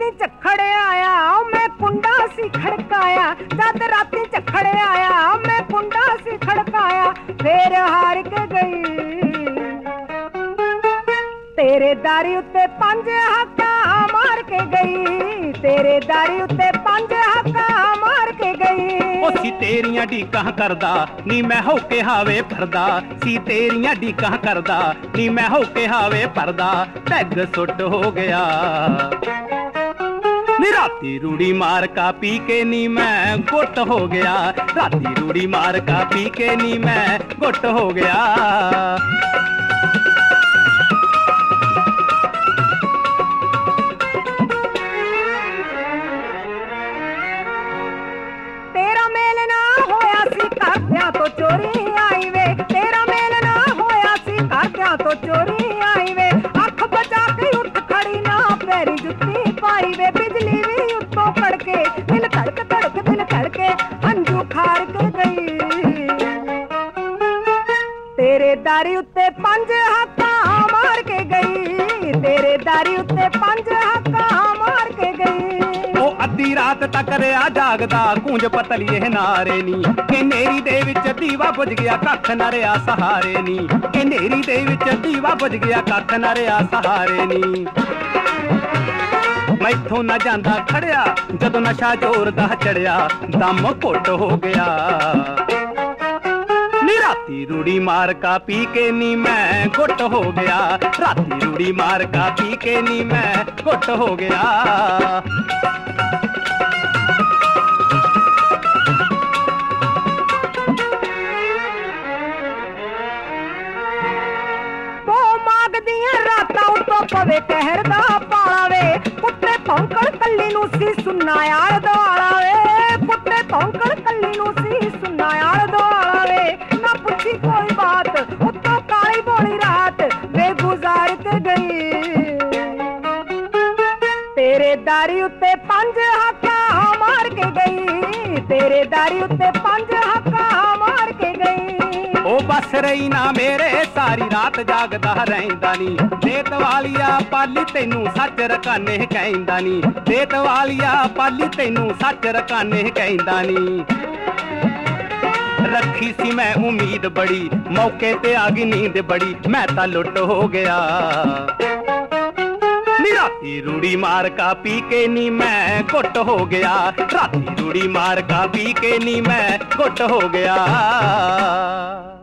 राती झखड़ आया मैं कुंडा सी खड़काया, जद राती झखड़ आया मैं कुंडा सी खड़काया, फिर हार के गई तेरे दारी उत्ते पंज हक्का मार के गई, तेरे दारी उत्ते पंज हक्का मार के गई। सी तेरियां ढीकां करदा नी मैं होके हावे भरदा, सी तेरियां ढीकां करदा नी मैं होके हावे भरदा, पैग सुट हो गया नी राती रूड़ी मार का पी के नी मैं गुट हो गया, राती रूड़ी मार का पी के नी मैं गुट हो गया। तो चोरी आई वे तेरा मेल ना होया सी घरदियां तो चोरी आई वे, अख बचा के उठ खड़ी ना पैरी जुत्ती पाई वे, बिजली भी उत्तों कड़के दिल धड़क धड़क दिल धड़के हंजू खार के गई, तेरे दारी उत्ते पंज हक्का मार के गई, तेरे दारी उत्ते पंज हक्का मार के गई। अद्धी रात तक रहा जागदा गूंज पतलीए नारे नी, नेरी दे विच दीवा बुझ गया कख न रहा सहारे नी, नेरी दे विच दीवा बुझ गया कख न रहा सहारे नी। मैथों न जांदा खड़िया जदों नशा जोर दा चढ़िया, दम घुट हो गया नी राती रूड़ी मार का पी के नी मैं गुट हो गया, राती रूड़ी मार का पी के नी मैं गुट हो गया। पवे कहर दा पाला वे पुत्ते भौंकड़ कल्ली नूं सी सुन्ना यार दवाला वे, पुत्ते भौंकड़ कल्ली नूं सी सुन्ना यार दवाला वे, ना पुछी कोई बात उत्तों काली बोली रात बेगुजार के गई, तेरे दारी उत्ते पंज हक्का मार के गई, तेरे दारी उत्ते पंज हक्का मार के गई। ओ बस रही ना मेरे सारी रात जागदा रहिंदा नी, देत वालिया पाली तैनू सच रकाने कहंदा नी, देत वालिया पाली तैनू सच रकाने कहंदा नी। रखी सी मैं उम्मीद बड़ी मौके ते आ गई नींद बड़ी, मैं तां लुट हो गया नी राती रूड़ी मार का पी के नी मैं गुट हो गया, राती रूड़ी मार का पी के नी मैं गुट हो गया।